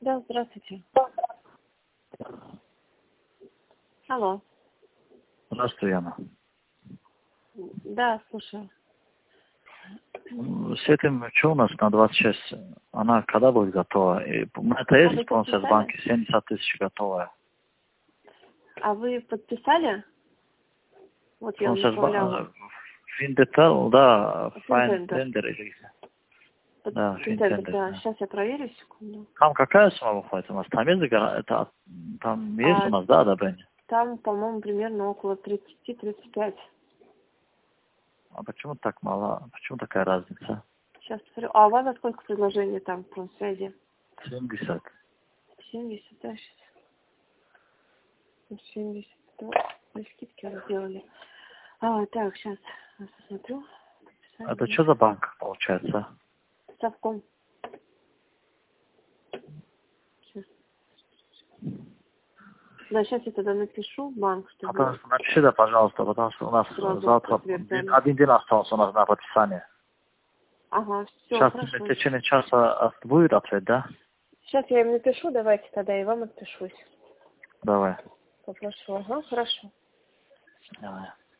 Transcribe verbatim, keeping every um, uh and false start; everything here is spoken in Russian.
Да, здравствуйте. Алло. Здравствуй, Яна. Да, слушаю. С этим, что у нас на двадцать шесть, она когда будет готова? И у меня это А есть, вы по-моему, сейчас в подписали? банке семьдесят тысяч готовая. А вы подписали? Вот я Он вам сейчас направляла. Финдетел, да, Финтендер. Файндендер или Под- да, Финтендер, Финтендер, да. да. Сейчас я проверю, секунду. Там какая сумма выходит у нас? Там есть, гора- это, там есть А у нас, да, одобрение? там, по-моему, примерно около тридцать-тридцать пять. А почему так мало? Почему такая разница? Сейчас посмотрю. А у вас за сколько предложений там по связи? семьдесят. семьдесят, да, сейчас. семьдесят. Да. Для скидки вы сделали. А, так, сейчас посмотрю. Это что за банк получается? Совком. Сейчас. Да, сейчас я тогда напишу в банк, А чтобы просто напиши, да, пожалуйста, потому что у нас сразу завтра подтверждали. один день остался у нас на подписание. Ага, все, Сейчас хорошо. в течение часа будет ответ, да? Сейчас я им напишу, давайте тогда и вам отпишусь. Давай. Попрошу. Ага, хорошо. Давай.